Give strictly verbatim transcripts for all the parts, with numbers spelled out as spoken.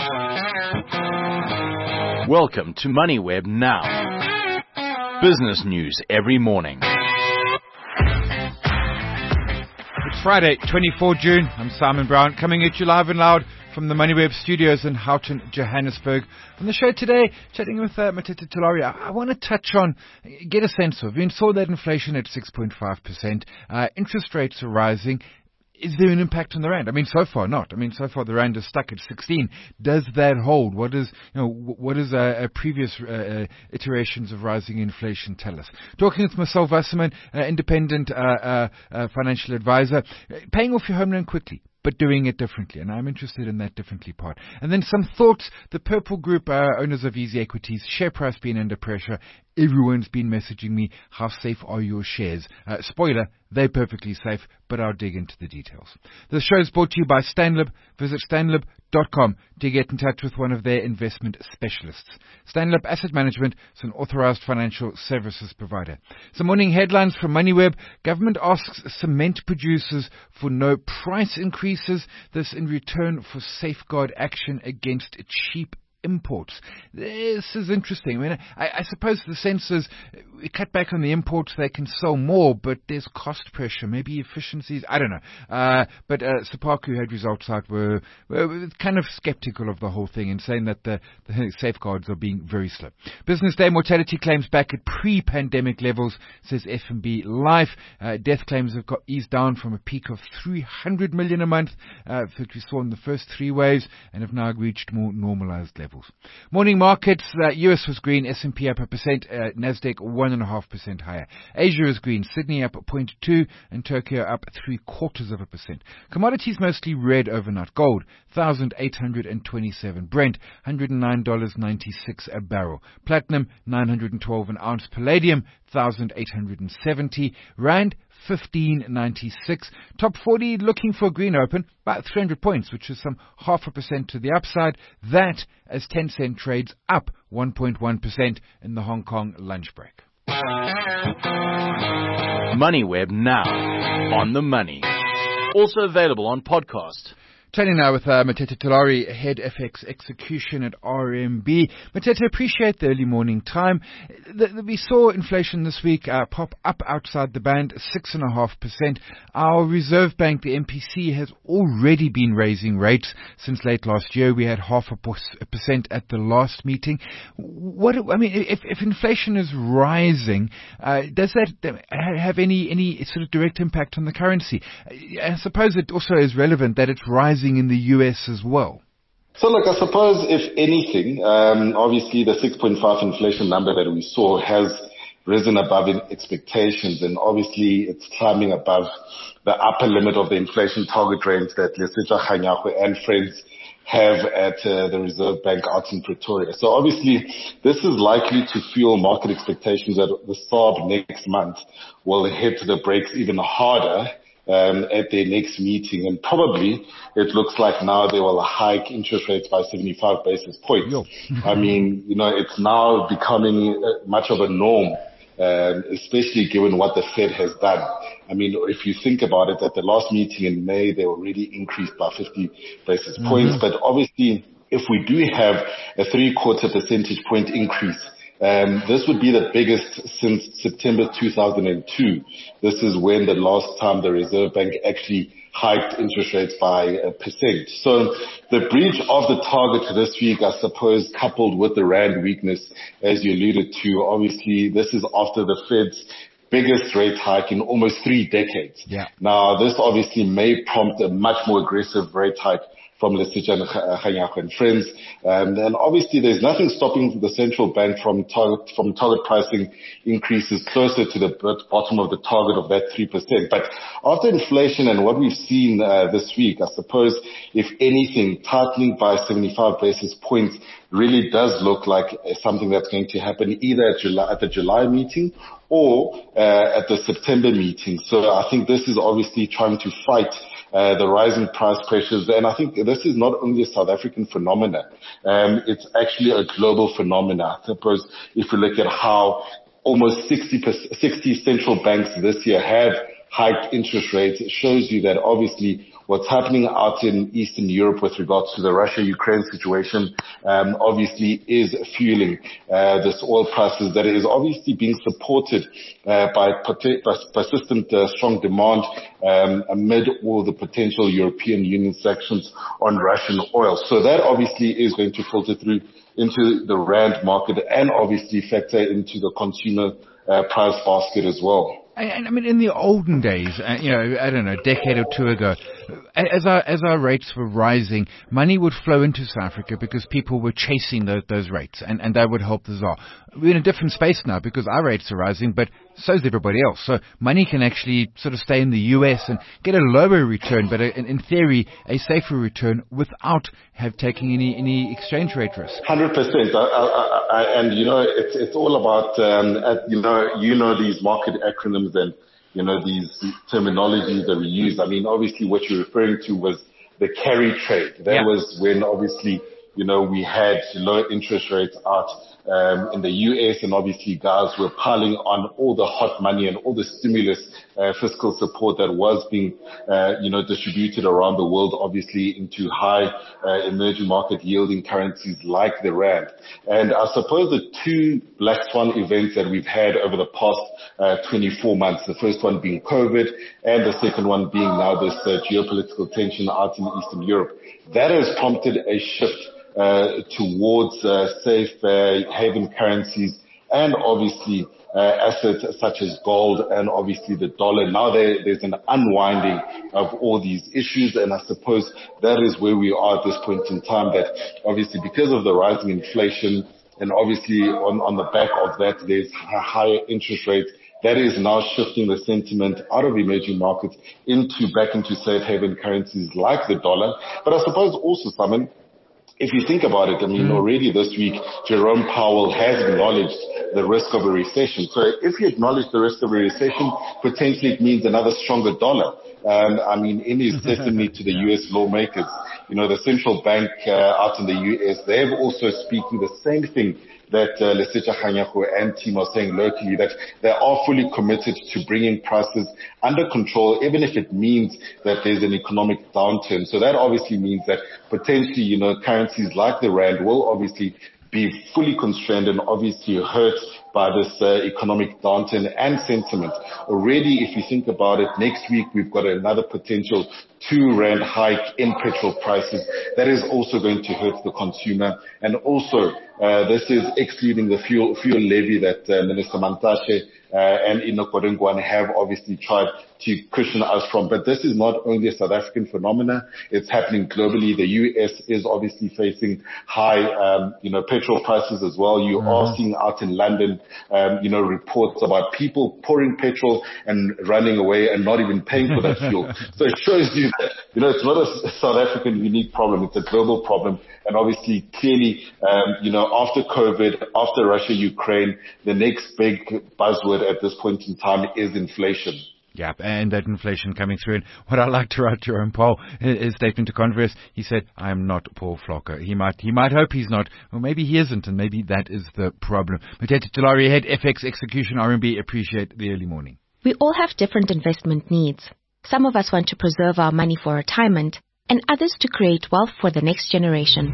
Welcome to MoneyWeb Now. Business news every morning. It's Friday, twenty-fourth of June. I'm Simon Brown, coming at you live and loud from the MoneyWeb studios in Houghton, Johannesburg. On the show today, chatting with uh, Mothetho Tulare, I, I want to touch on, get a sense of, we saw that inflation at six point five percent, uh, interest rates are rising. Is there an impact on the rand? I mean, so far not. I mean, so far the rand is stuck at sixteen. Does that hold? What is, you know, what does uh, uh, previous uh, uh, iterations of rising inflation tell us? Talking with Marcel Wasserman, uh, independent uh, uh, uh, financial advisor, paying off your home loan quickly, but doing it differently. And I'm interested in that differently part. And then some thoughts. The Purple Group, uh, owners of Easy Equities, share price being under pressure. Everyone's been messaging me, how safe are your shares? Uh, spoiler, they're perfectly safe, but I'll dig into the details. The show is brought to you by Stanlib. Visit stanlib dot com to get in touch with one of their investment specialists. Stanlib Asset Management is an authorized financial services provider. Some morning headlines from MoneyWeb. Government asks cement producers for no price increases. This in return for safeguard action against cheap imports. This is interesting. I mean, I, I suppose the sense is we cut back on the imports, they can sell more, but there's cost pressure, maybe efficiencies, I don't know. Uh, but uh, Sapaku had results out were, were kind of skeptical of the whole thing and saying that the, the safeguards are being very slow. Business day mortality claims back at pre-pandemic levels, says F N B Life. Uh, death claims have got eased down from a peak of three hundred million a month uh, that we saw in the first three waves and have now reached more normalized levels. Morning markets, uh, U S was green, S and P up a percent, uh, Nasdaq one and a half percent higher. Asia is green, Sydney up zero point two and Tokyo up three quarters of a percent. Commodities mostly red overnight. Gold, one thousand eight hundred twenty-seven. Brent, one hundred nine dollars and ninety-six cents a barrel. Platinum, nine hundred twelve an ounce. Palladium, one thousand eight hundred seventy. Rand, fifteen ninety-six. Top forty looking for a green open, about three hundred points, which is some half a percent to the upside. That as Tencent trades up one point one percent in the Hong Kong lunch break. MoneyWeb Now, on the money. Also available on podcast. Chatting now with uh, Mothetho Tulare, Head F X Execution at R M B. Mothetho, appreciate the early morning time. The, the, we saw inflation this week uh, pop up outside the band, six point five percent. Our Reserve Bank, the M P C, has already been raising rates since late last year. We had half a percent at the last meeting. What I mean, if, if inflation is rising, uh, does that have any, any sort of direct impact on the currency? I suppose it also is relevant that it's rising in the U S as well. So look, I suppose if anything, um, obviously the six point five inflation number that we saw has risen above expectations, and obviously it's climbing above the upper limit of the inflation target range that Lesetja Kganyago and friends have at uh, the Reserve Bank out in Pretoria. So obviously this is likely to fuel market expectations that the S A R B next month will hit the brakes even harder Um, at their next meeting, and probably it looks like now they will hike interest rates by seventy-five basis points. I mean, you know, it's now becoming much of a norm, um, especially given what the Fed has done. I mean, if you think about it, at the last meeting in May, they already increased by fifty basis points. Mm-hmm. But obviously, if we do have a three-quarter percentage point increase, Um, this would be the biggest since September two thousand two. This is when the last time the Reserve Bank actually hiked interest rates by a percent. So the breach of the target this week, I suppose, coupled with the rand weakness, as you alluded to, obviously this is after the Fed's biggest rate hike in almost three decades. Yeah. Now, this obviously may prompt a much more aggressive rate hike from Lesetja Kganyago and friends. Um, and obviously there's nothing stopping the central bank from target, from target pricing increases closer to the bottom of the target of that three percent. But after inflation and what we've seen uh, this week, I suppose, if anything, tightening by seventy-five basis points really does look like something that's going to happen either at, July, at the July meeting or uh, at the September meeting. So I think this is obviously trying to fight Uh, the rising price pressures. And I think this is not only a South African phenomenon. Um, it's actually a global phenomenon. I suppose if we look at how almost sixty, sixty central banks this year have hiked interest rates, it shows you that obviously what's happening out in Eastern Europe with regards to the Russia-Ukraine situation, um, obviously is fueling uh, this oil prices that is obviously being supported uh, by persistent uh, strong demand um, amid all the potential European Union sanctions on Russian oil. So that obviously is going to filter through into the rand market and obviously factor into the consumer uh, price basket as well. And I mean, in the olden days, uh, you know, I don't know, a decade or two ago, as our as our rates were rising, money would flow into South Africa because people were chasing those, those rates, and, and that would help the ZAR. We're in a different space now because our rates are rising, but so is everybody else. So money can actually sort of stay in the U S and get a lower return, but a, in theory, a safer return without have taking any any exchange rate risk. one hundred percent. I, I, I, and, you know, it's it's all about, um, you know, you know these market acronyms and, you know, these terminologies that we use. I mean, obviously what you're referring to was the carry trade. That yeah. was when obviously, you know, we had low interest rates out um, in the U S, and obviously guys were piling on all the hot money and all the stimulus uh, fiscal support that was being, uh, you know, distributed around the world, obviously into high uh, emerging market yielding currencies like the rand. And I suppose the two black swan events that we've had over the past uh, twenty-four months, the first one being COVID and the second one being now this uh, geopolitical tension out in Eastern Europe, that has prompted a shift Uh, towards uh, safe uh, haven currencies and obviously uh, assets such as gold and obviously the dollar. Now there, there's an unwinding of all these issues, and I suppose that is where we are at this point in time, that obviously because of the rising inflation and obviously on, on the back of that there's higher interest rates, that is now shifting the sentiment out of emerging markets into back into safe haven currencies like the dollar. But I suppose also, Simon, if you think about it, I mean, already this week, Jerome Powell has acknowledged the risk of a recession. So if you acknowledge the risk of a recession, potentially it means another stronger dollar. Um, I mean, in his testimony to the U S lawmakers, you know, the central bank uh, out in the U S, they're also speaking the same thing that uh, Lesetja Kganyago and team are saying locally, that they are fully committed to bringing prices under control, even if it means that there's an economic downturn. So that obviously means that potentially, you know, currencies like the rand will obviously be fully constrained and obviously hurt by this uh, economic downturn and sentiment. Already, if you think about it, next week we've got another potential two rand hike in petrol prices. That is also going to hurt the consumer. And also, uh, this is excluding the fuel fuel levy that uh, Minister Mantashe uh, and Enoch Godongwana have obviously tried to cushion us from. But this is not only a South African phenomena, it's happening globally. The U S is obviously facing high, um, you know, petrol prices as well. You mm-hmm. are seeing out in London, um, you know, reports about people pouring petrol and running away and not even paying for that fuel. So it shows you that, you know, it's not a South African unique problem. It's a global problem. And obviously, clearly, um, you know, after COVID, after Russia, Ukraine, the next big buzzword at this point in time is inflation. Yeah, and that inflation coming through. And what I like to write Jerome Powell, his statement to Converse, he said, I am not Paul Flocker. He might he might hope he's not, or maybe he isn't, and maybe that is the problem. Motete Tulari, Head F X Execution R M B, appreciate the early morning. We all have different investment needs. Some of us want to preserve our money for retirement, and others to create wealth for the next generation.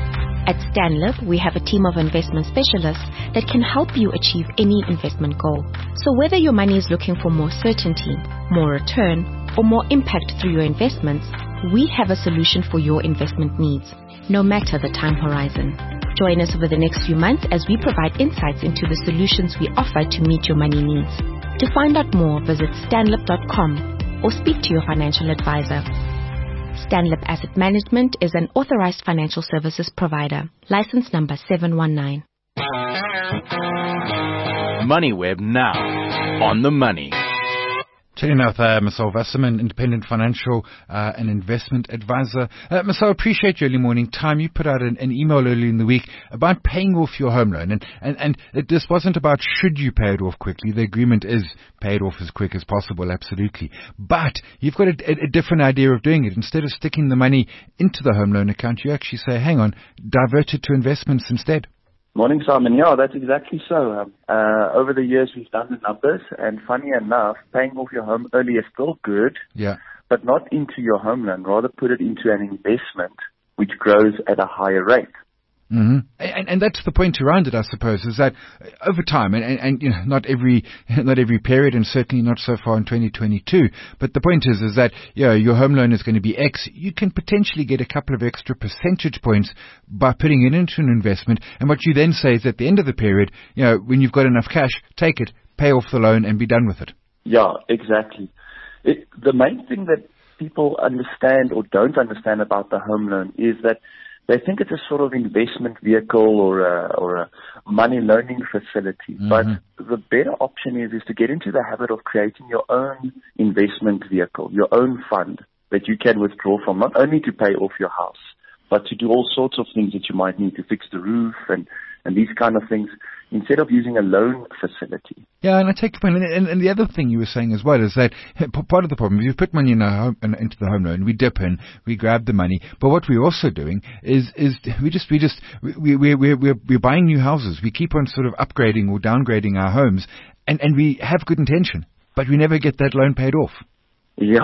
At Stanlib, we have a team of investment specialists that can help you achieve any investment goal. So whether your money is looking for more certainty, more return, or more impact through your investments, we have a solution for your investment needs, no matter the time horizon. Join us over the next few months as we provide insights into the solutions we offer to meet your money needs. To find out more, visit stanlib dot com or speak to your financial advisor. Stanlib Asset Management is an authorized financial services provider. License number seven one nine. MoneyWeb now. On the money. Chatting now with uh, Marcel Wasserman, independent financial uh, and investment advisor. Uh, Marcel, appreciate your early morning time. You put out an, an email earlier in the week about paying off your home loan. And, and, and it, this wasn't about should you pay it off quickly. The agreement is pay it off as quick as possible, absolutely. But you've got a, a, a different idea of doing it. Instead of sticking the money into the home loan account, you actually say, hang on, divert it to investments instead. Morning, Simon. Yeah, that's exactly so. Um, uh, over the years, we've done the numbers, and funny enough, paying off your home early is still good. Yeah. but not into your home loan. Rather put it into an investment which grows at a higher rate. Mm-hmm. And, and that's the point around it, I suppose, is that over time, and, and, and you know, not every not every period, and certainly not so far in twenty twenty-two. But the point is, is that you know, your home loan is going to be X. You can potentially get a couple of extra percentage points by putting it into an investment. And what you then say is, at the end of the period, you know, when you've got enough cash, take it, pay off the loan, and be done with it. Yeah, exactly. It, the main thing that people understand or don't understand about the home loan is that they think it's a sort of investment vehicle or a, or a money loaning facility. Mm-hmm. But the better option is, is to get into the habit of creating your own investment vehicle, your own fund that you can withdraw from, not only to pay off your house, but to do all sorts of things that you might need to fix the roof and, and these kind of things, instead of using a loan facility. Yeah, and I take your point. And, and, and the other thing you were saying as well is that part of the problem is you put money in our home, in, into the home loan, we dip in, we grab the money. But what we're also doing is is we just we just we we we we're, we're buying new houses. We keep on sort of upgrading or downgrading our homes, and and we have good intention, but we never get that loan paid off. Yeah,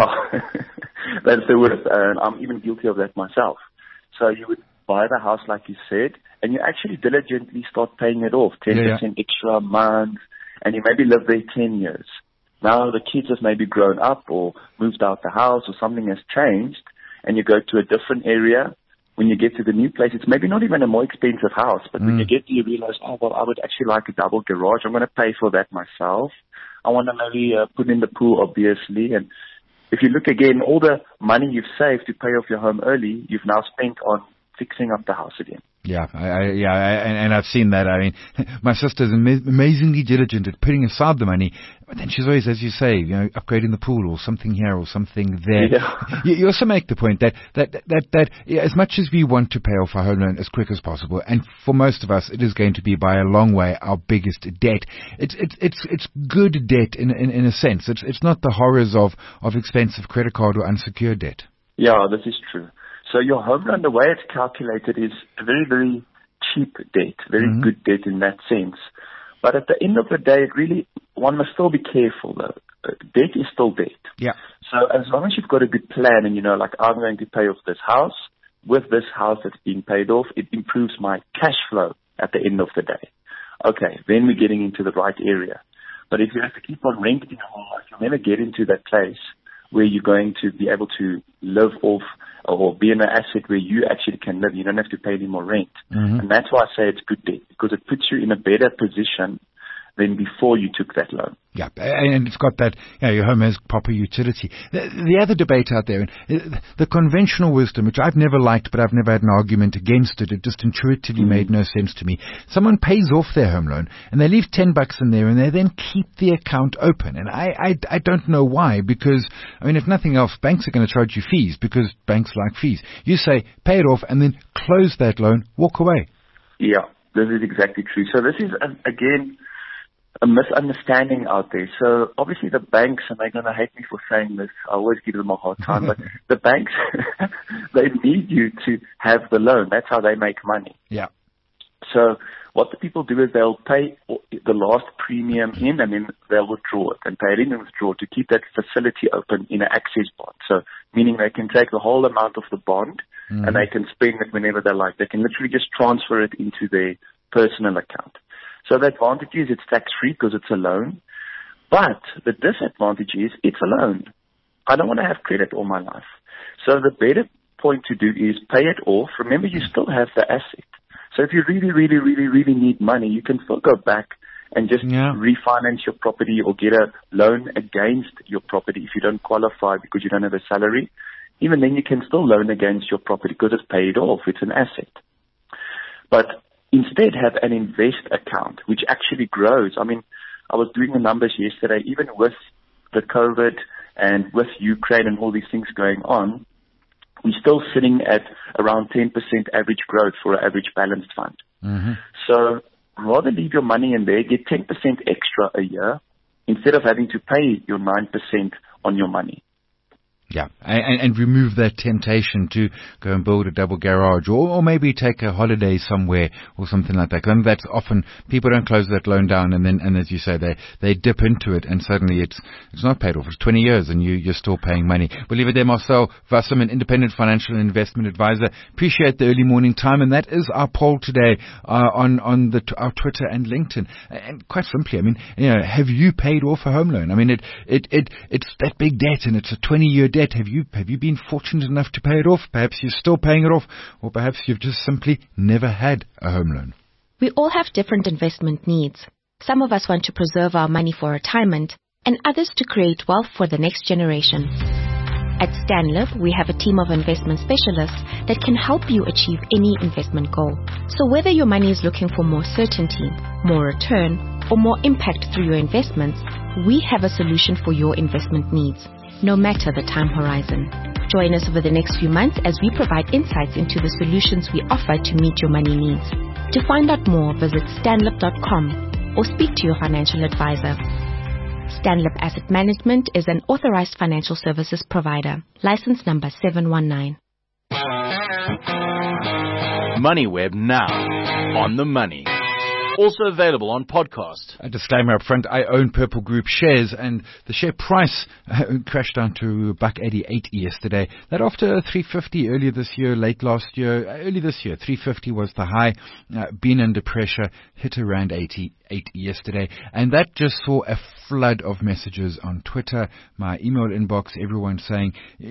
that's the worst, and I'm even guilty of that myself. So you would buy the house, like you said, and you actually diligently start paying it off, ten percent yeah, yeah. extra a month, and you maybe live there ten years. Now the kids have maybe grown up or moved out the house or something has changed, and you go to a different area. When you get to the new place, it's maybe not even a more expensive house, but mm. when you get there, you realize, oh, well, I would actually like a double garage. I'm going to pay for that myself. I want to maybe uh, put in the pool, obviously, and if you look again, all the money you've saved to pay off your home early, you've now spent on fixing up the house again. Yeah, I, I, yeah, I, and, and I've seen that. I mean, my sister's ama- amazingly diligent at putting aside the money, but then she's always, as you say, you know, upgrading the pool or something here or something there. Yeah. You, you also make the point that that that that yeah, as much as we want to pay off our home loan as quick as possible, and for most of us, it is going to be by a long way our biggest debt. It's it's it's it's good debt in in, in a sense. It's it's not the horrors of of expensive credit card or unsecured debt. Yeah, this is true. So your home loan, the way it's calculated, is a very, very cheap debt, very mm-hmm. good debt in that sense. But at the end of the day, it really, one must still be careful though. Uh, debt is still debt. Yeah. So as long as you've got a good plan and you know, like, I'm going to pay off this house, with this house that's being paid off, it improves my cash flow at the end of the day. Okay, then we're getting into the right area. But if you have to keep on renting your whole life, you'll never get into that place where you're going to be able to live off or be in an asset where you actually can live. You don't have to pay any more rent. Mm-hmm. And that's why I say it's good debt, because it puts you in a better position than before you took that loan. Yeah, and it's got that, you know, your home has proper utility. The, the other debate out there, the conventional wisdom, which I've never liked, but I've never had an argument against it, it just intuitively mm. made no sense to me. Someone pays off their home loan, and they leave ten bucks in there, and they then keep the account open. And I, I, I don't know why, because, I mean, if nothing else, banks are going to charge you fees, because banks like fees. You say, pay it off, and then close that loan, walk away. Yeah, this is exactly true. So this is, again, a misunderstanding out there. So obviously the banks, and they're going to hate me for saying this, I always give them a hard time, but the banks, they need you to have the loan. That's how they make money. Yeah. So what the people do is they'll pay the last premium in, and then they'll withdraw it and pay it in and withdraw to keep that facility open in an access bond. So meaning they can take the whole amount of the bond mm. and they can spend it whenever they like. They can literally just transfer it into their personal account. So the advantage is it's tax-free because it's a loan. But the disadvantage is it's a loan. I don't want to have credit all my life. So the better point to do is pay it off. Remember, you still have the asset. So if you really, really, really, really need money, you can still go back and just yeah. refinance your property or get a loan against your property if you don't qualify because you don't have a salary. Even then, you can still loan against your property because it's paid off. It's an asset. But instead, have an invest account, which actually grows. I mean, I was doing the numbers yesterday, even with the COVID and with Ukraine and all these things going on, we're still sitting at around ten percent average growth for an average balanced fund. Mm-hmm. So rather leave your money in there, get ten percent extra a year, instead of having to pay your nine percent on your money. Yeah, and, and remove that temptation to go and build a double garage, or, or maybe take a holiday somewhere or something like that. And that's often, people don't close that loan down, and then, and as you say, they, they dip into it, and suddenly it's, it's not paid off. It's twenty years, and you, you're still paying money. We'll leave it there. Marcel Wasserman, independent financial and investment advisor. Appreciate the early morning time, and that is our poll today, uh, on, on the, our Twitter and LinkedIn. And quite simply, I mean, you know, have you paid off a home loan? I mean, it, it, it, it's that big debt, and it's a twenty year debt. Have you have you been fortunate enough to pay it off? Perhaps you're still paying it off, or perhaps you've just simply never had a home loan. We all have different investment needs. Some of us want to preserve our money for retirement, and others to create wealth for the next generation. At StanLiv, we have a team of investment specialists that can help you achieve any investment goal. So whether your money is looking for more certainty, more return, or more impact through your investments, we have a solution for your investment needs, no matter the time horizon. Join us over the next few months as we provide insights into the solutions we offer to meet your money needs. To find out more, visit stanlib dot com or speak to your financial advisor. StanLib Asset Management is an authorized financial services provider. License number seven one nine. MoneyWeb now. On the money. Also available on podcast. A disclaimer up front, I own Purple Group shares, and the share price uh, crashed down to buck eighty-eight yesterday. That after three fifty earlier this year, late last year, early this year, three fifty was the high, uh, been under pressure, hit around eighty-eight yesterday, and that just saw a flood of messages on Twitter, my email inbox, everyone saying,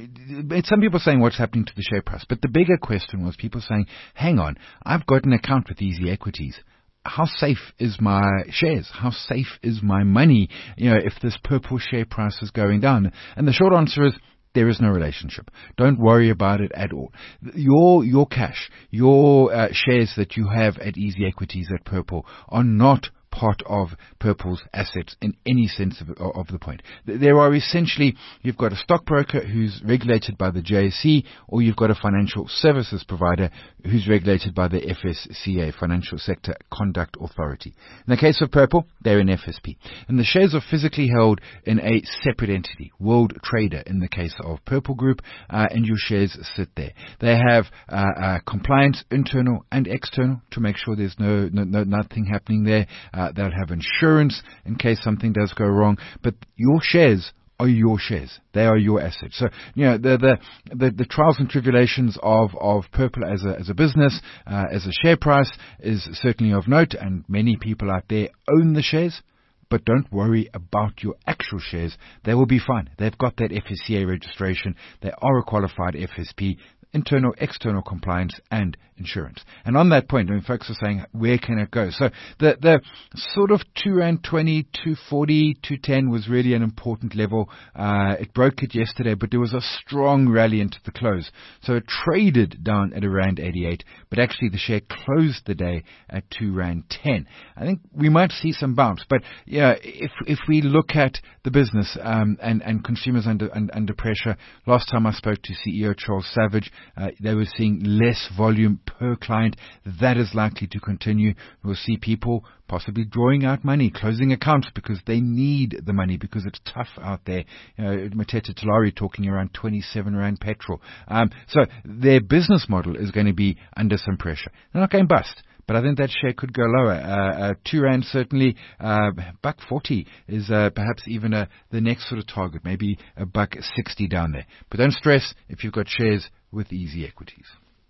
some people saying what's happening to the share price, but the bigger question was people saying, hang on, I've got an account with Easy Equities. How safe is my shares? How safe is my money, you know, if this Purple share price is going down? And the short answer is, there is no relationship. Don't worry about it at all. Your your cash, your uh, shares that you have at Easy Equities at Purple are not part of Purple's assets in any sense of, of the point. There are essentially, you've got a stockbroker who's regulated by the J S E, or you've got a financial services provider who's regulated by the F S C A, Financial Sector Conduct Authority. In the case of Purple, they're an F S P. And the shares are physically held in a separate entity, World Trader in the case of Purple Group, uh, and your shares sit there. They have uh, uh, compliance, internal and external, to make sure there's no, no, no nothing happening there. Uh, they'll have insurance in case something does go wrong, but your shares are your shares. They are your assets. So, you know, the the the, the trials and tribulations of, of Purple as a as a business, uh, as a share price is certainly of note, and many people out there own the shares. But don't worry about your actual shares. They will be fine. They've got that F S C A registration. They are a qualified F S P. Internal, external compliance, and insurance. And on that point, I mean, folks are saying, where can it go? So the the sort of two rand twenty, two forty, two ten was really an important level. Uh, it broke it yesterday, but there was a strong rally into the close. So it traded down at around eighty-eight, but actually the share closed the day at two rand ten. I think we might see some bounce, but yeah, if if we look at the business um, and and consumers under under pressure, last time I spoke to C E O Charles Savage, Uh, they were seeing less volume per client. That is likely to continue. We'll see people possibly drawing out money, closing accounts because they need the money, because it's tough out there. You know, Matete Tulare talking around twenty-seven rand petrol. Um, so their business model is going to be under some pressure. They're not going bust, but I think that share could go lower. Uh, uh, two rand certainly, uh, buck forty is uh, perhaps even a, the next sort of target, maybe a buck sixty down there. But don't stress if you've got shares with Easy Equities.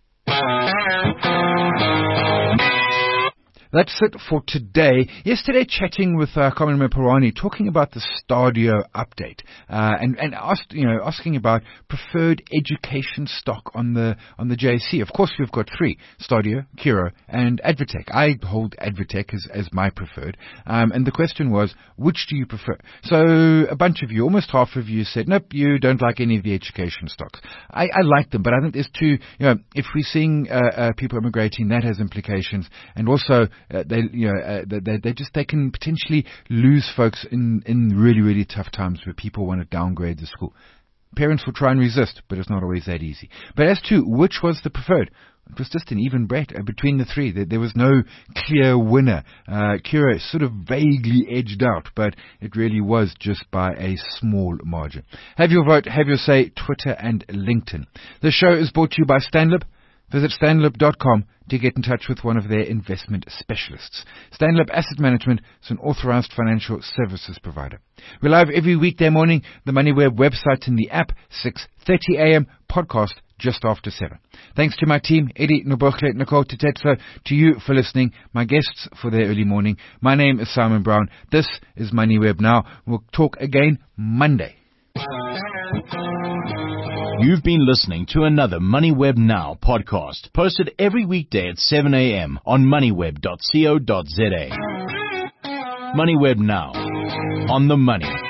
That's it for today. Yesterday, chatting with uh, Carmen Mapurani, talking about the Stadio update, uh, and and asked, you know, asking about preferred education stock on the on the J S E. Of course, we've got three: Stadio, Curro, and Advitech. I hold Advitech as as my preferred. Um, and the question was, which do you prefer? So a bunch of you, almost half of you, said, nope, you don't like any of the education stocks. I, I like them, but I think there's two. You know, if we're seeing uh, uh, people immigrating, that has implications, and also. Uh, they, you know, uh, they, they just, they can potentially lose folks in, in really, really tough times where people want to downgrade the school. Parents will try and resist, but it's not always that easy. But as to which was the preferred, it was just an even bet uh, between the three. There, there was no clear winner. Uh, Cura sort of vaguely edged out, but it really was just by a small margin. Have your vote, have your say, Twitter and LinkedIn. The show is brought to you by Stanlib. Visit stanlib dot com to get in touch with one of their investment specialists. Stanlib Asset Management is an authorized financial services provider. We're live every weekday morning, the MoneyWeb website and the app, six thirty a.m., podcast just after seven. Thanks to my team, Eddie, Nobokle, Nicole Tetetso, to you for listening, my guests for their early morning. My name is Simon Brown. This is MoneyWeb Now. We'll talk again Monday. You've been listening to another MoneyWeb Now podcast, posted every weekday at seven a.m. on moneyweb dot co dot za. MoneyWeb Now, on the money.